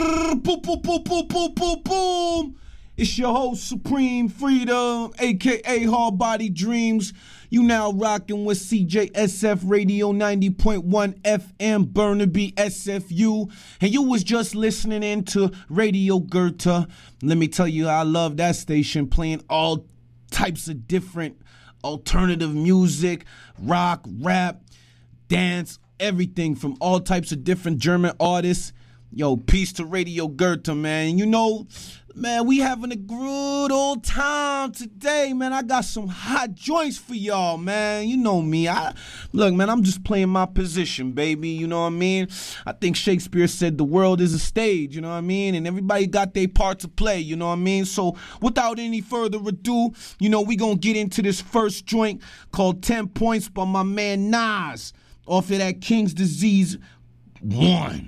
Boom, boom, boom, boom, boom, boom, boom. It's your host, Supreme Freedom, a.k.a. Hard Body Dreams. You now rocking with CJSF Radio 90.1 FM, Burnaby, SFU. And you was just listening in to Radio Goethe. Let me tell you, I love that station, playing all types of different alternative music, rock, rap, dance, everything from all types of different German artists. Yo, peace to Radio Goethe, man. You know, man, we having a good old time today, man. I got some hot joints for y'all, man. You know me. Look, man, I'm just playing my position, baby. You know what I mean? I think Shakespeare said the world is a stage, you know what I mean? And everybody got their part to play, you know what I mean? So without any further ado, you know, we gonna get into this first joint called 10 Points by my man Nas off of that King's Disease 1.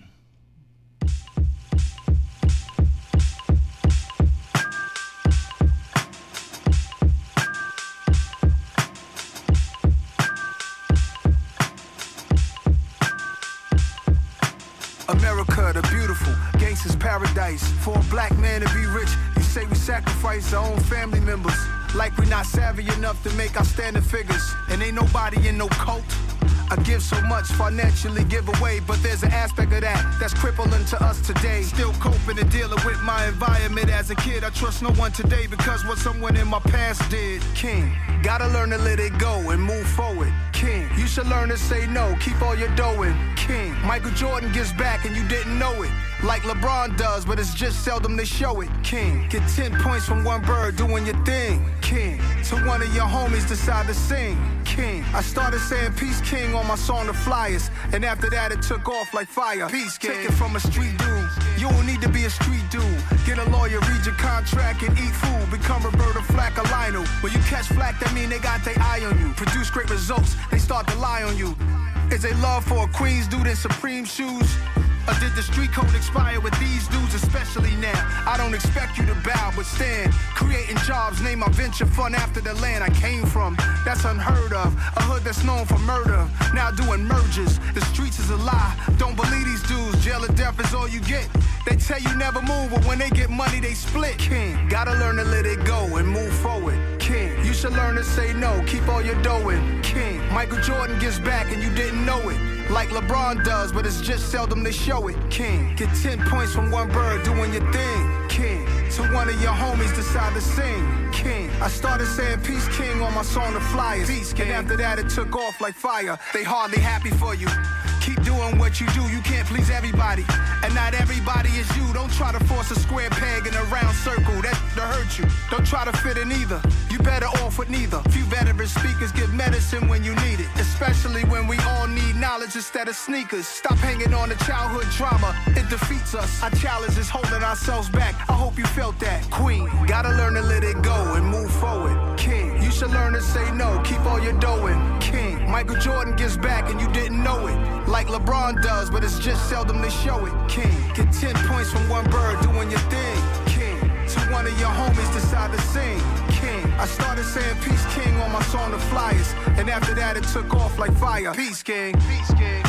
America, the beautiful, gangsters paradise. For a black man to be rich, you say we sacrifice our own family members. Like we not savvy enough to make our standing figures. And ain't nobody in no cult. I give so much financially give away, but there's an aspect of that that's crippling to us today. Still coping and dealing with my environment as a kid. I trust no one today because what someone in my past did. King, gotta learn to let it go and move forward. King, you should learn to say no, keep all your dough in. King, Michael Jordan gives back and you didn't know it. Like LeBron does, but it's just seldom they show it. King, get 10 points from one bird doing your thing. King, to one of your homies decide to sing. King, I started saying peace king on my song The Flyers, and after that it took off like fire. Peace king, take it from a street dude. You don't need to be a street dude. Get a lawyer, read your contract and eat food. Become Roberta Flack or Lionel. When you catch flack, that mean they got their eye on you. Produce great results, they start to lie on you. Is a love for a Queens dude in Supreme shoes? Or did the street code expire with these dudes especially now? I don't expect you to bow, but stand. Creating jobs, name my venture fund after the land I came from. That's unheard of. A hood that's known for murder. Now doing mergers. The streets is a lie. Don't believe these dudes. Jail or death is all you get. They tell you never move, but when they get money, they split. King, gotta learn to let it go and move forward. King, you should learn to say no, keep all your dough in. King, Michael Jordan gives back and you didn't know it. Like LeBron does, but it's just seldom they show it. King, get 10 points from one bird doing your thing. King, to one of your homies decide to sing. King, I started saying peace king on my song The Flyers. Peace king, and after that it took off like fire. They hardly happy for you. Keep doing what you do, you can't please everybody. And not everybody is you. Don't try to force a square peg in a round circle, that'll hurt you. Don't try to fit in either, you better off with neither. Few veteran speakers get medicine when you need it. Especially when we all need knowledge instead of sneakers. Stop hanging on to childhood trauma, it defeats us. Our challenge is holding ourselves back, I hope you felt that. Queen, gotta learn to let it go and move forward. King, you should learn to say no, keep all your dough in. King, Michael Jordan gives back and you didn't know it. Like LeBron does, but it's just seldom they show it. King, get 10 points from one bird doing your thing. King, to one of your homies decide to sing. King, I started saying peace king on my song The Flyers, and after that it took off like fire. Peace king, peace king.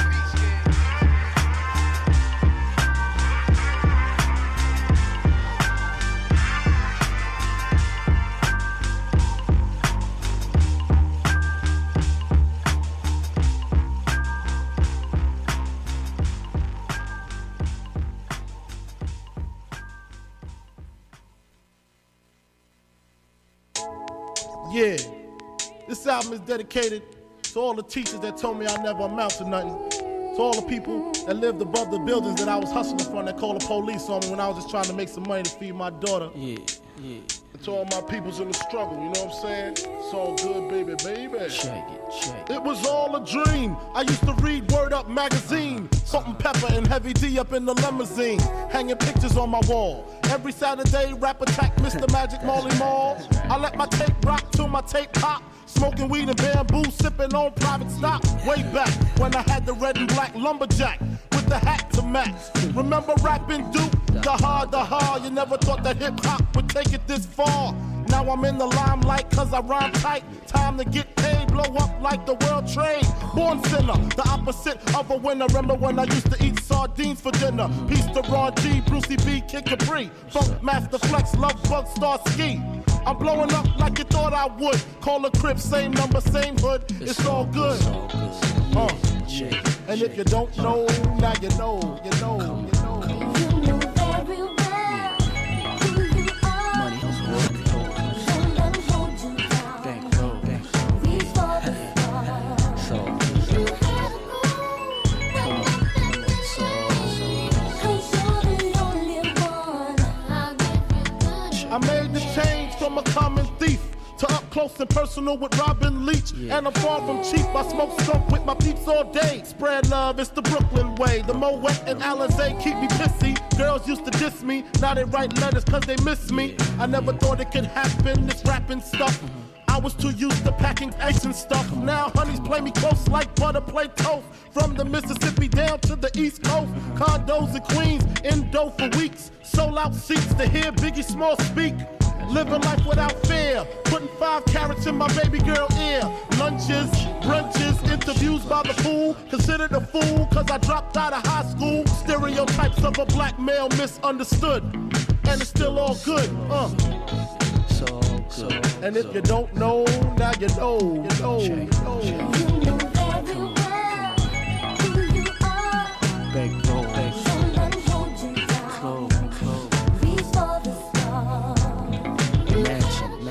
Yeah, this album is dedicated to all the teachers that told me I never amount to nothing. To all the people that lived above the buildings that I was hustling from that called the police on me when I was just trying to make some money to feed my daughter. Yeah. And to all my peoples in the struggle, you know what I'm saying? It's all good, baby. Check it. It was all a dream. I used to read Word Up magazine. Salt and Pepper and Heavy D up in the limousine. Hanging pictures on my wall. Every Saturday, rap attack Mr. Magic Marley Marl. I let my tape rock till my tape pop. Smoking weed and bamboo, sipping on private stock. Way back when I had the red and black lumberjack with the hat to match. Remember rapping Duke? The hard, you never thought that hip hop would take it this far. Now I'm in the limelight cause I rhyme tight. Time to get paid, blow up like the world trade. Born sinner, the opposite of a winner. Remember when I used to eat sardines for dinner? Peace to Ron G, Brucey B, Kid Capri, Funk Master Flex, Love Bug, Star Ski. I'm blowing up like you thought I would. Call a crib, same number, same hood. It's all good. And if you don't know, now you know, you know, you know. You know very well who you are. Money hustle, Don't let 'em hold you down. bankroll. Reach for the stars. So, You had a goal, cause you're the only one. I'll give you good. I made the change from a common thief to up close and personal with Robin Leach. And I'm far from cheap, I smoke skunk with my peeps all day. Spread love, it's the Brooklyn way. The Moet and Alizé keep me pissy. Girls used to diss me, now they write letters cause they miss me. I never thought it could happen, this rapping stuff. I was too used to packing ice and stuff. Now honeys play me close like butter play toast. From the Mississippi down to the East Coast. Condos in Queens, in dough for weeks. Sold out seats to hear Biggie Small speak. Living life without fear. Putting 5 carats in my baby girl ear. Lunches, brunches, interviews by the pool. Considered a fool cause I dropped out of high school. Stereotypes of a black male misunderstood. And it's still all good. so good. And if you don't know, now you know, you know, you know. You know very well who you are. Bankroll, Don't let 'em hold you down. Reach for the stars. mansion,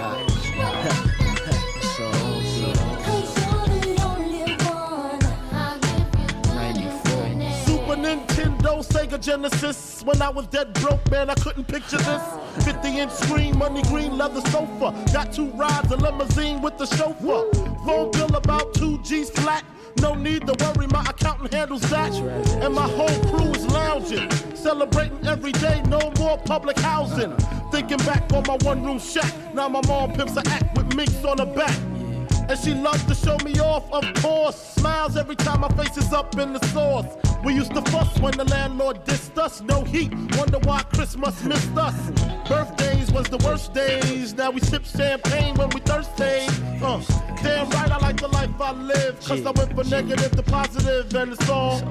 so good. Cause you're the only one. I'll give you 94. Super Nintendo, Sega Genesis. When I was dead broke, man, I couldn't picture this. 50-inch screen, money green, leather sofa. Got 2 rides, a limousine with the chauffeur. Phone bill about 2 G's flat. No need to worry, my accountant handles that. And my whole crew is lounging, celebrating every day, no more public housing. Thinking back on my one-room shack, now my mom pimps an act with minks on her back. And she loves to show me off, of course. Smiles every time my face is up in the sauce. We used to fuss when the landlord dissed us. No heat, wonder why Christmas missed us. Birthdays was the worst days. Now we sip champagne when we thirsty. Damn right, I like the life I live. Cause I went from negative to positive, and it's all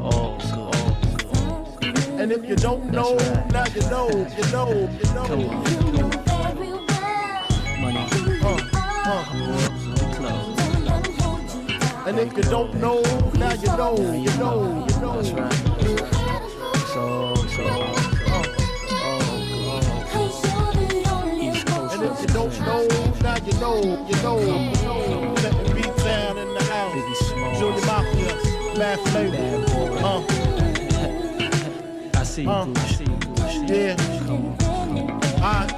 good. And if you don't know, now you know, you know, you know. You know very well Money, who you are. clothes. Don't let 'em hold you down. And if you don't know, now you know, you know, you know. That's right. You had a goal, So good. cause you're the only East Coast. And if you don't know, now you know, you know, you know. Setting beats down in the house. Biggie Small. Junior Mafia, Mad Flavor. Bad boy. I see you, Gucci. Yeah. Come on. Alright.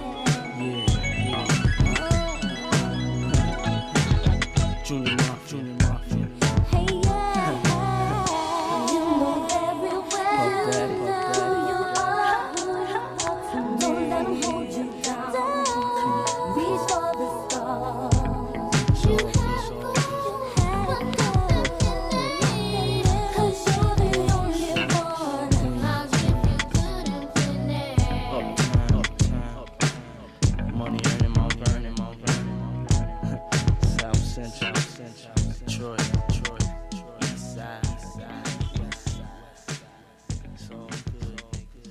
Junior Mafia. Hey, yeah. You know very well who you are. Don't let 'em hold you down. Reach for the stars. You had a goal, cause you're the only one. I'll give you good infinite. Uptown. Money earning, Mount Vernon. South Central. Detroit. East Side. West Side. It's all good.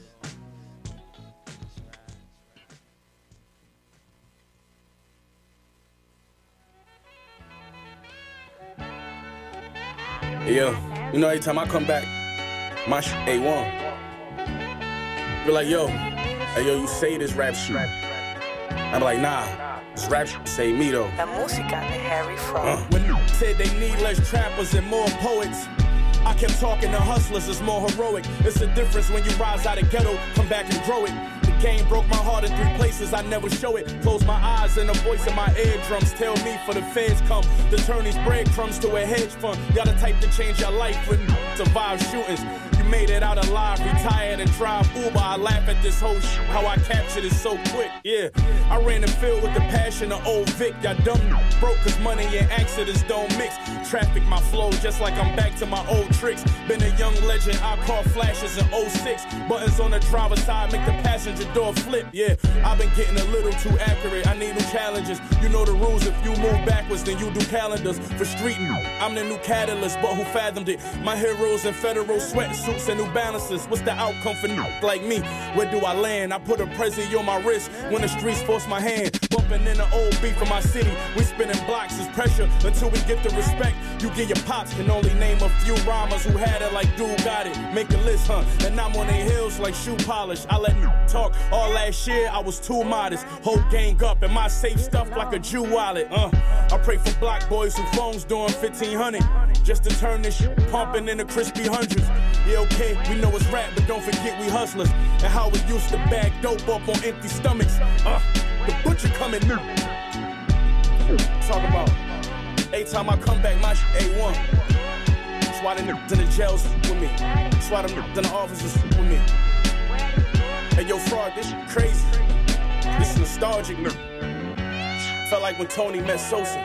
Yeah, you know, every time I come back, my A1. Be like, yo, hey, yo, you say this rap shit. I'm like, nah, this rap shit say me though. La música de Harry Fraud. When they said they need less trappers and more poets, I kept talking to hustlers, it's more heroic. It's the difference when you rise out of ghetto, come back and grow it. The game broke my heart in 3 places, I never show it. Close my eyes and the voice in my eardrums tell me for the feds come to turn these breadcrumbs to a hedge fund. Y'all the type to change your life when survive shootings. You made it out alive, retired and drive Uber. I laugh at this whole shit, how I captured it so quick, yeah. I ran the field with the passion of old Vic. Y'all dumb broke cause money and accidents don't mix. Traffic my flow just like I'm back to my old tricks. Been a young legend, I caught flashes in 06. Buttons on the driver's side make the passenger door flip, yeah. I've been getting a little too accurate, I need new challenges. You know the rules, if you move backwards then you do calendars. For street, I'm the new catalyst, but who fathomed it? My heroes in federal sweatsuits and New Balances. What's the outcome for like me? Where do I land? I put a Prezi on my wrist when the streets force my hand. Bumping in the old beat from my city. We spinning blocks, it's pressure until we get the respect. You get your pops, can only name a few rhymers who had it like dude got it. Make a list, huh? And I'm on their heels like shoe polish. I let you talk. All last year I was too modest. Whole gang up and my safe stuff like a Jew wallet. I pray for block boys who phones doing 1500 just to turn this shit pumping in the crispy hundreds. Yeah, okay, we know it's rap, but don't forget we hustlers and how we used to bag dope up on empty stomachs. The butcher coming new. Talk about every time I come back, my shit A1. That's why the niggas in the jails with me. That's why the niggas in the offices with me. Hey, yo, fraud, this shit crazy. This is nostalgic. Felt like when Tony met Sosa.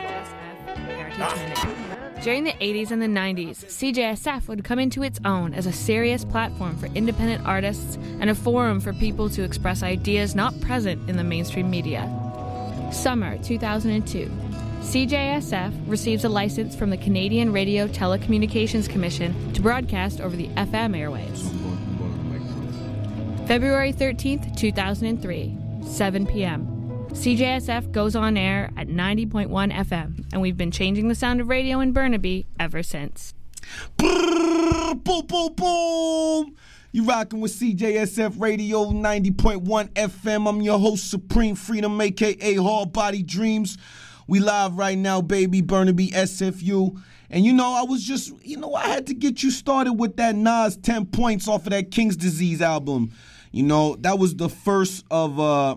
During the 80s and the 90s, CJSF would come into its own as a serious platform for independent artists and a forum for people to express ideas not present in the mainstream media. Summer 2002, CJSF receives a license from the Canadian Radio Telecommunications Commission to broadcast over the FM airwaves. February 13th, 2003, 7 p.m. CJSF goes on air at 90.1 FM, and we've been changing the sound of radio in Burnaby ever since. Boom, boom, boom. You rocking with CJSF Radio 90.1 FM. I'm your host, Supreme Freedom, a.k.a. Hard Body Dreams. We live right now, baby, Burnaby, SFU. And, I had to get you started with that Nas 10 Points off of that King's Disease album. That was the first of,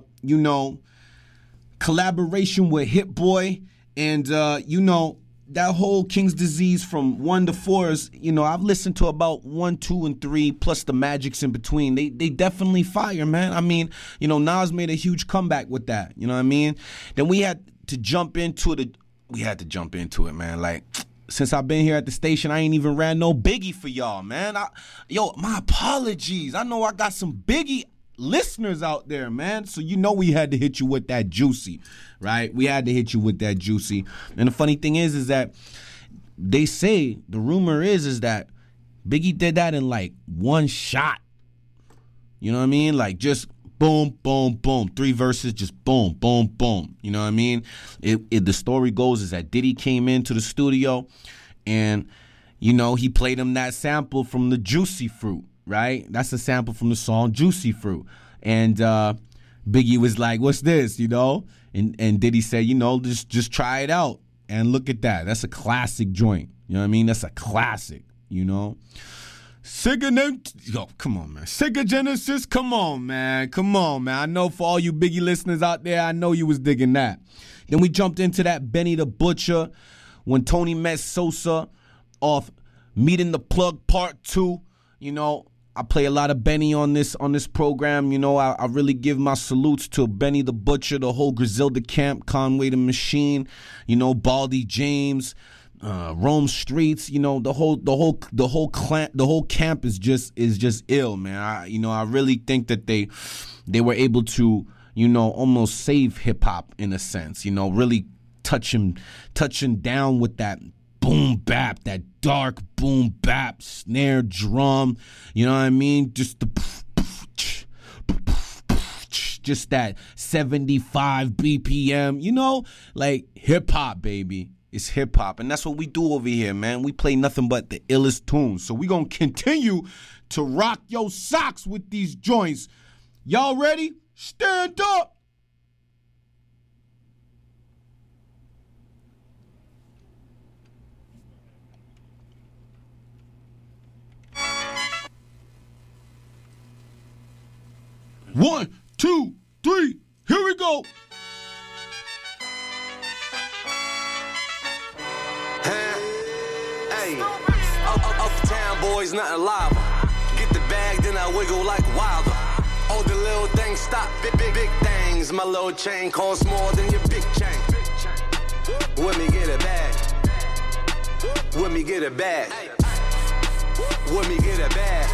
collaboration with Hit Boy, and that whole King's Disease from 1 to 4 is, I've listened to about 1, 2, and 3 plus the magics in between. They definitely fire, man. I mean, Nas made a huge comeback with that. You know what I mean? Then we had to jump into it. Man. Like, since I've been here at the station, I ain't even ran no Biggie for y'all, man. My apologies. I know I got some Biggie listeners out there, man. So we had to hit you with that Juicy, right? We had to hit you with that Juicy. And the funny thing is that they say, the rumor is that Biggie did that in like one shot. You know what I mean? Like just boom, boom, boom. 3 verses, just boom, boom, boom. You know what I mean? The story goes is that Diddy came into the studio and, he played him that sample from the Juicy Fruit. Right? That's a sample from the song Juicy Fruit. And Biggie was like, what's this, And Diddy said, just try it out. And look at that. That's a classic joint. You know what I mean? That's a classic, Sega, come on, man. Sega Genesis, come on, man. I know for all you Biggie listeners out there, I know you was digging that. Then we jumped into that Benny the Butcher, When Tony Met Sosa off Meeting the Plug Part 2. I play a lot of Benny on this program. I really give my salutes to Benny the Butcher, the whole Griselda camp, Conway the Machine, Baldy James, Rome Streets. The whole camp is just ill, man. I really think that they were able to almost save hip hop in a sense. Really touching down with that boom bap, that dark boom bap, snare drum, you know what I mean? Just that 75 BPM, like hip hop, baby. It's hip hop, and that's what we do over here, man. We play nothing but the illest tunes. So we gonna continue to rock your socks with these joints. Y'all ready? Stand up. One, 2, 3, here we go. Hey, uptown boys, nothing lava. Get the bag, then I wiggle like Wilder. things stop, big things. My little chain costs more than your big chain. With me get it bag. With me get it bag. With me get it bag.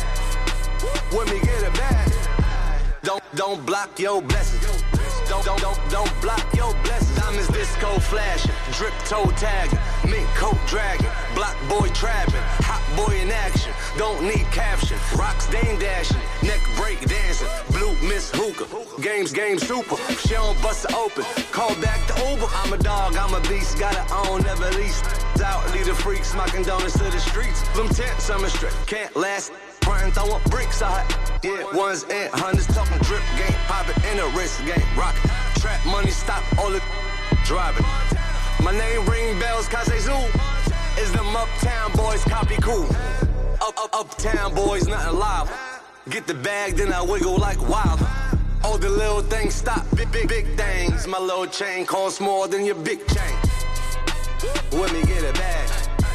With me get it bag. Don't block your blessings. Don't block your blessings. Diamonds disco flashing, drip toe tagging, mink coat dragging, block boy trapping, hot boy in action. Don't need caption. Rocks dame dashing, neck break dancing, blue miss hookah. Games super. She don't bust it open. Call back the Uber. I'm a dog, I'm a beast. Gotta own, never lease. Out, lead the freaks, smocking donuts to the streets. Them tents, I'm a strip. Can't last. Frontin' throwing bricks out. Yeah, ones and hundreds talking drip game, poppin' in a wrist game, rockin'. Trap money, stop all the driving. My name ring bells, Kaze Zoo. Is them uptown boys, copy cool. Uptown boys, nothing live. Get the bag, then I wiggle like wild. All the little things stop, big things. My little chain costs more than your big chain. With me get a bag.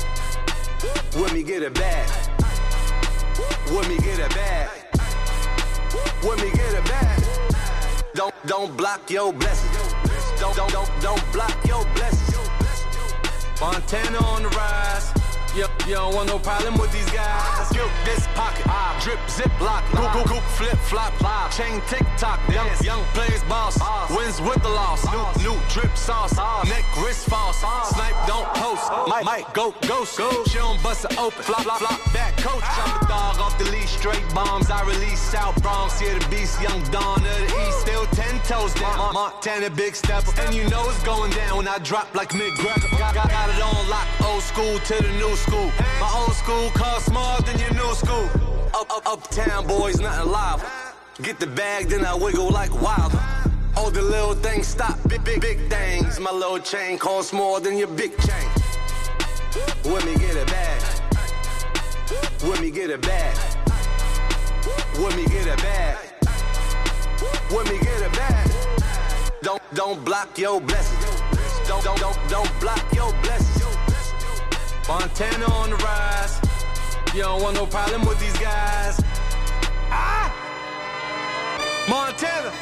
With me get a bag. With me get a bag. With me get a bag. Don't block your blessings. Don't block your blessings. Montana on the rise. You don't want no problem with these guys. Skip this pocket, drip, zip, lock, goop, flip, flop, chain, tick, tock, young players boss, wins with the loss, new drip sauce, neck, wrist false, snipe, don't post, might go, ghost, she don't bust it open, flop, back coach, I'm the dog off the leash, straight bombs, I release South Bronx, here the beast, young Dawn of the East, still 10 toes down, Montana big stepper, and you know it's going down when I drop like Mick Greco, got it on lock, old school to the new school. My old school costs more than your new school. Uptown boys, nothing live. Get the bag, then I wiggle like wild. All the little things stop, big things. My little chain costs more than your big chain. With me get a bag. With me get a bag. With me get a bag. With me get a bag. Don't block your blessings. Don't block your blessings. Montana on the rise. You don't want no problem with these guys. Montana.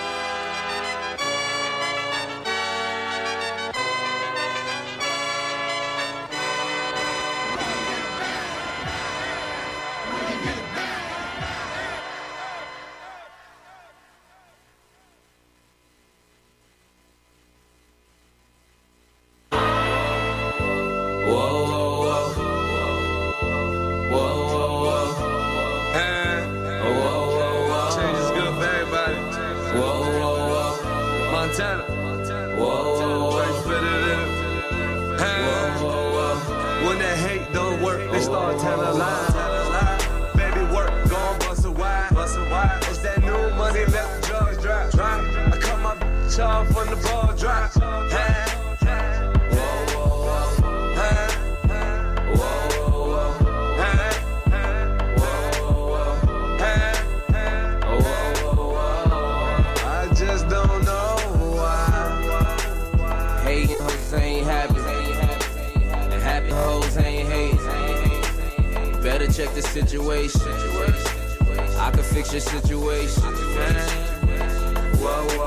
When that hate don't work, they start telling lies. Baby work, gon' bust a wide. It's that new money, let the drugs drop. I cut my bitch off when the ball drop. I just don't know why. Hating hoes ain't happy. And happy hoes ain't hating. Better check the situation. I can fix your situation. Whoa.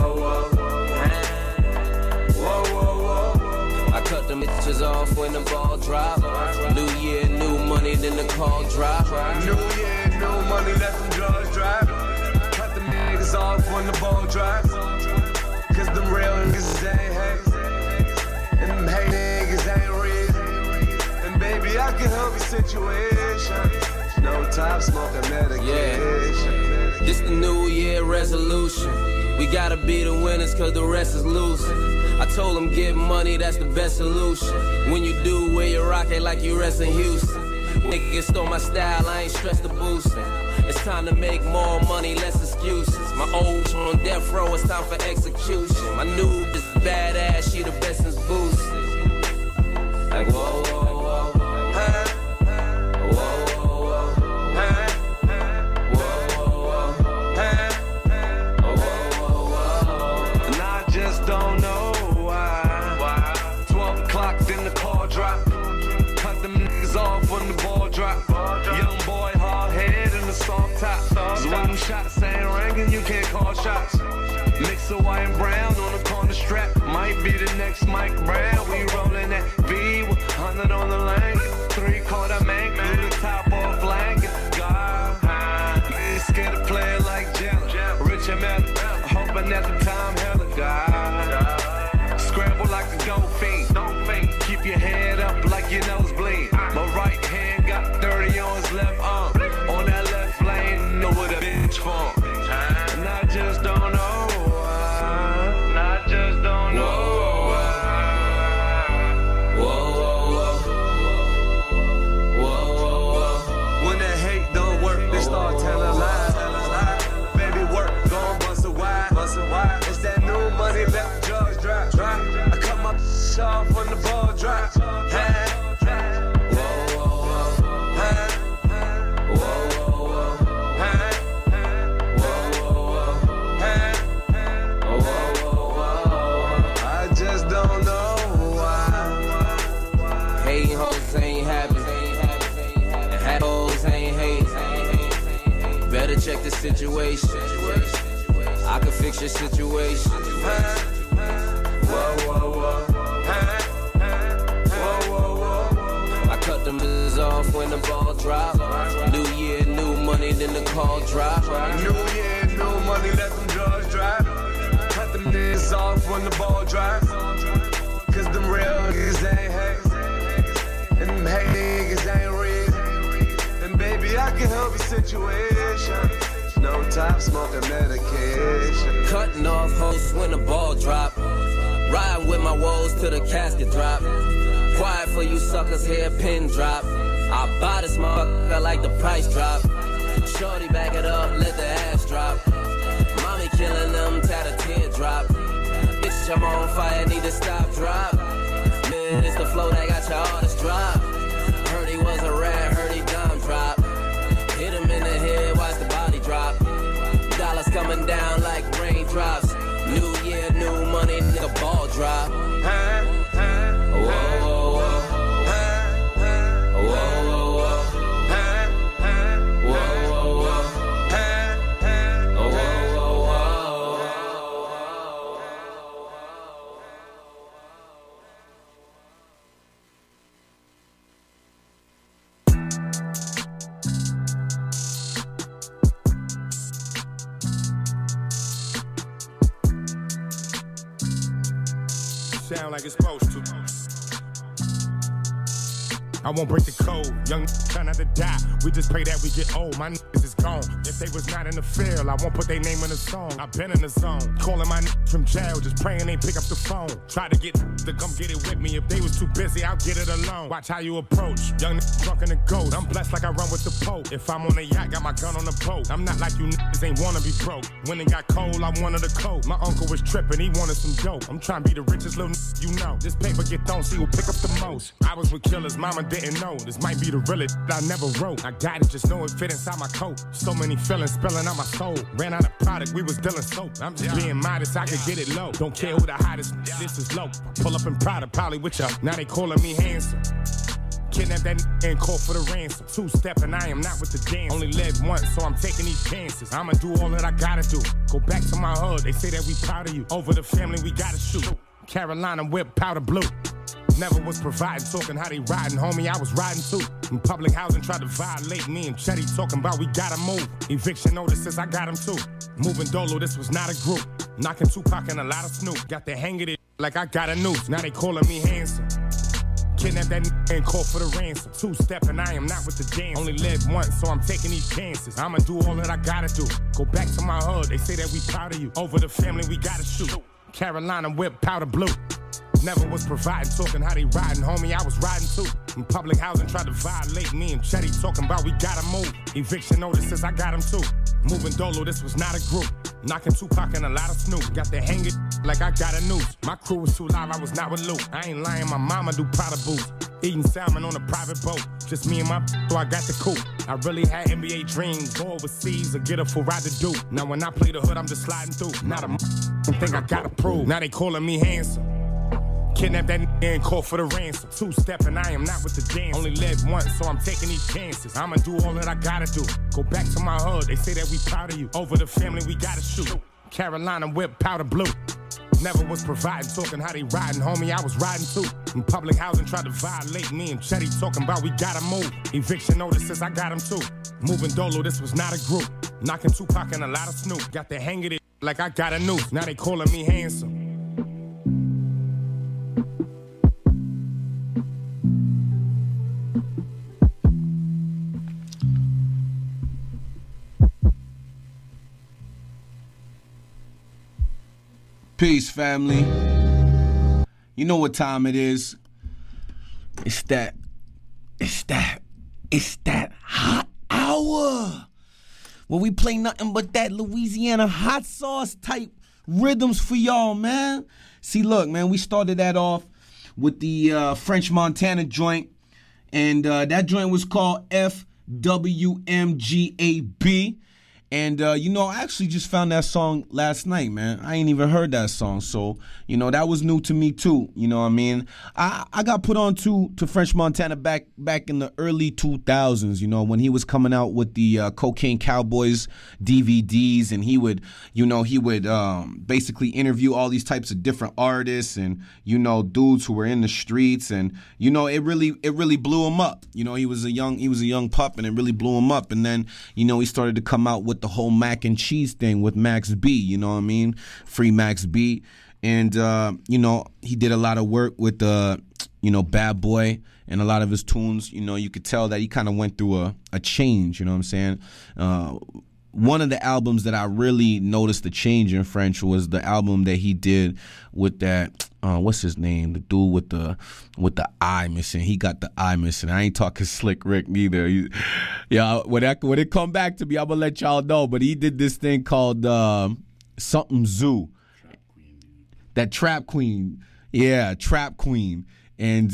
I cut them bitches off when the ball drop. New year, new money, then the call drop. New year, new money, let them drugs drop. Cut them niggas off when the ball drop. Cause them real niggas ain't hate. And them hate niggas ain't real. And baby, I can help your situation. No top smoking medication. This the new year resolution. We gotta be the winners cause the rest is losing. I told them get money, that's the best solution. When you do, wear your rocket like you rest in Houston. Niggas stole my style, I ain't stressed the boosting. It's time to make more money, less excuses. My old on death row, it's time for execution. My new is badass, she the best since boosted. Like whoa, hey. Don't know why. 12 o'clock, then the call drop. Cut them niggas off when the ball drop. Young boy, hard head and the soft top. So when them shots ain't ringing, smoking, you can't call shots. Mix of white and brown on the corner strap. Might be the next Mike Brown. We rolling that V with 100 on the lane. 3/4 man, glue the top off blanket. God, ain't scared to play it like Jella. Rich and Mel, hoping at the time hella God. Scramble like a gold fiend. Don't faint. Keep your head up like your nose bleed. My right hand got 30 on his left arm. On that left lane, know what a bitch for. And I just don't know. Start telling lies. Baby, work, gon' bust a wide. It's that new money left drugs drop. I cut my off when the ball drop. I just don't know why. Hating hoes ain't happy. And hoes ain't hate. Better check the situation. I can fix your situation. Whoa, whoa, whoa. Whoa, whoa, whoa. I cut them off when the ball drop. New year, new money, then the call drop. New year, new money, let them drugs drop. Cut them off when the ball drop. Cause them real niggas ain't hate. And them hate niggas ain't real. And baby, I can help your situation. No top smoking medication. Cutting off hosts when the ball drop. Riding with my woes till the casket drop. Quiet for you suckers, hair pin drop. I buy this motherfucker like the price drop. Shorty back it up, let the ass drop. Mommy killing them, tat a teardrop. Bitch, I'm on fire, need to stop, drop. Man, it's the flow that got your artist drop. Heard he was a rat, heard he dime drop. Hit him in the head, watch the body drop. Dollars coming down like raindrops. New year, new money, nigga, ball drop. Whoa, whoa, whoa. Whoa, whoa, whoa. Whoa, whoa, whoa. Whoa, whoa, Sound like it's supposed to. I won't break the code. Young try not to die. We just pray that we get old. My niggas is gone. If they was not in the field, I won't put their name in the song. I've been in the zone. Calling my niggas from jail, just praying they pick up the phone. Try to get to come get it with me. If they was too busy, I'll get it alone. Watch how you approach. Young niggas drunk in the ghost. I'm blessed like I run with the Pope. If I'm on a yacht, got my gun on the boat. I'm not like you niggas ain't wanna be broke. When it got cold, I wanted a coat. My uncle was tripping, he wanted some dope. I'm trying to be the richest little nigga you know. This paper get thrown, see who pick up the most. I was with killers, mama didn't know. This might be the realest I never wrote. I got it, just know it fit inside my coat. So many feelings spilling out my soul. Ran out of product, we was dealing soap. I'm just being modest, I could get it low. Don't care who the hottest, this is low. Pull up in Prada, probably with ya. Now they calling me handsome. Kidnap that and call for the ransom. Two-step and I am not with the dance. Only live once, so I'm taking these chances. I'ma do all that I gotta do. Go back to my hood, they say that we proud of you. Over the family, we gotta shoot. Carolina whip, powder blue. Never was providing, talking how they riding, homie, I was riding too. In public housing, tried to violate me and Chetty talking about we gotta move. Eviction notices, I got them too. Moving Dolo, this was not a group. Knocking Tupac and a lot of Snoop. Got the hang of it like I got a noose. Now they calling me handsome. Kidnap that and call for the ransom. Two-step and I am not with the dance. Only live once, so I'm taking these chances. I'ma do all that I gotta do. Go back to my hood, they say that we proud of you. Over the family, we gotta shoot. Carolina whip, powder blue. Never was providing, talking how they riding, homie, I was riding too. In public housing, tried to violate me and Chetty talking about we gotta move. Eviction notices, I got them too. Moving Dolo, this was not a group. Knocking Tupac and a lot of Snoop. Got the hang it like I got a noose. My crew was too live, I was not with Luke. I ain't lying, my mama do powder boots. Eating salmon on a private boat. Just me and my so I got the coupe. I really had NBA dreams. Go overseas or get a full ride to do. Now when I play the hood, I'm just sliding through. Not a think I gotta prove. Now they calling me handsome. Kidnap that nigga and call for the ransom. Two-step and I am not with the dance. Only live once, so I'm taking these chances. I'ma do all that I gotta do. Go back to my hood, they say that we proud of you. Over the family, we gotta shoot. Carolina whip, powder blue. Never was providing, talking how they riding, homie, I was riding too. In public housing, tried to violate me and Chetty talking about we gotta move. Eviction notices, I got them too. Moving Dolo, this was not a group. Knocking Tupac and a lot of Snoop. Got the hang of it like I got a noose. Now they calling me handsome. Peace, family. You know what time it is. It's that hot hour where we play nothing but that Louisiana hot sauce type rhythms for y'all, man. See, look, man, we started that off with the French Montana joint, and that joint was called FWMGAB. And, I actually just found that song last night, man. I ain't even heard that song. So, that was new to me, too. You know what I mean? I got put on to French Montana back in the early 2000s, when he was coming out with the Cocaine Cowboys DVDs. And he would basically interview all these types of different artists and, dudes who were in the streets. And, it really blew him up. He was a young pup, and it really blew him up. And then, he started to come out with the whole mac and cheese thing with Max B, you know what I mean? Free Max B. And, he did a lot of work with, Bad Boy and a lot of his tunes. You could tell that he kind of went through a change, you know what I'm saying? One of the albums that I really noticed the change in French was the album that he did with that, what's his name? The dude with the eye missing. He got the eye missing. I ain't talking Slick Rick neither. When it come back to me, I'm going to let y'all know. But he did this thing called something Zoo. That Trap Queen. Yeah, Trap Queen. And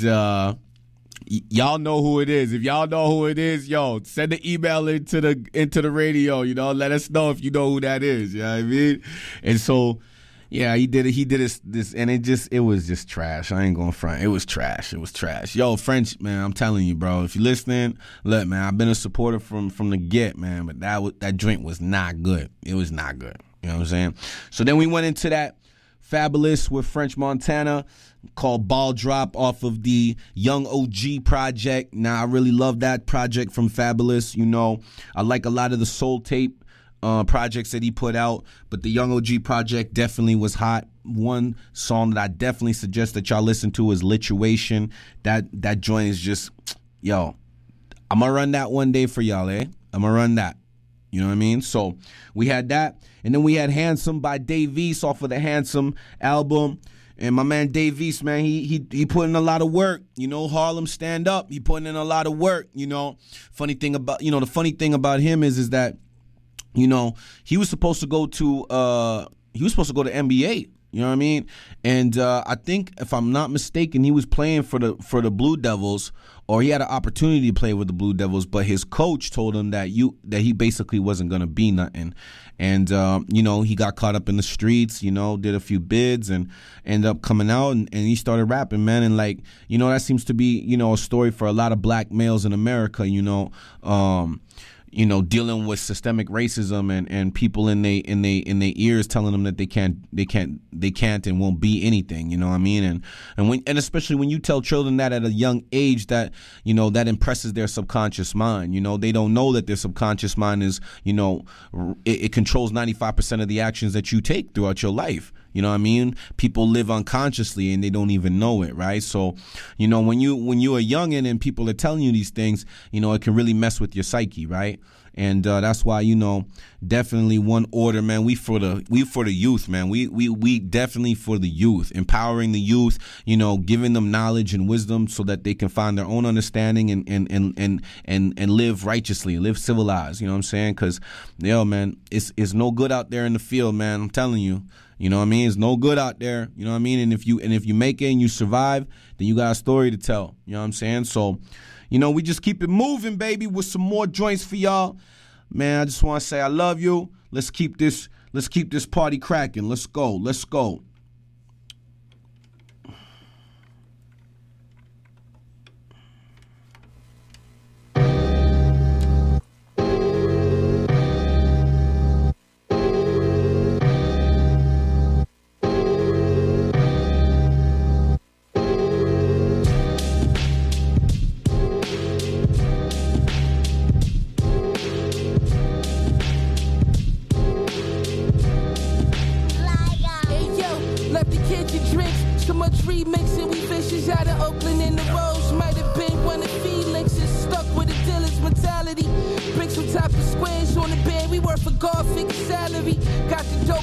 y'all know who it is. If y'all know who it is, send an email into the radio, let us know if you know who that is. You know what I mean? And so, yeah, he did this, and it was just trash. I ain't gonna front. It was trash. Yo, French, man, I'm telling you, bro, if you're listening, look, man, I've been a supporter from the get, man, but that drink was not good. It was not good. You know what I'm saying? So then we went into that Fabulous with French Montana, called Ball Drop, off of the Young OG project. Now, I really love that project from Fabulous. I like a lot of the Soul Tape projects that he put out, but the Young OG project definitely was hot. One song that I definitely suggest that y'all listen to is Lituation. That joint is just, I'm gonna run that one day for y'all, I'm gonna run that. You know what I mean? So we had that, and then we had Handsome by Dave East off of the Handsome album. And my man Dave East, man, he put in a lot of work. Harlem Stand Up, he putting in a lot of work. The funny thing about him is that, he was supposed to go to NBA. You know what I mean? And I think, if I'm not mistaken, he was playing for the Blue Devils, or he had an opportunity to play with the Blue Devils, but his coach told him that he basically wasn't gonna be nothing. And he got caught up in the streets, did a few bids and ended up coming out and he started rapping, man. And that seems to be, a story for a lot of black males in America, dealing with systemic racism and people in their ears telling them that they can't and won't be anything. You know what I mean? And especially when you tell children that at a young age, that that impresses their subconscious mind. They don't know that their subconscious mind is it controls 95% of the actions that you take throughout your life. You know what I mean? People live unconsciously and they don't even know it, right? So, when you're a youngin' and people are telling you these things, it can really mess with your psyche, right? And that's why, definitely one order, man. We for the youth, man. We definitely for the youth, empowering the youth, giving them knowledge and wisdom so that they can find their own understanding and live righteously, live civilized. You know what I'm saying? Because, man, it's no good out there in the field, man. I'm telling you. You know what I mean? It's no good out there. You know what I mean? And if you make it and you survive, then you got a story to tell. You know what I'm saying? So, we just keep it moving, baby, with some more joints for y'all. Man, I just want to say I love you. Let's keep this party cracking. Let's go. kitchen drinks. So much remixing, we vicious out of Oakland in the Rose. Might have been one of Felix's, stuck with a dealer's mentality. Bricks on top of squares on the bed, we work for God, figure salary. Got the dope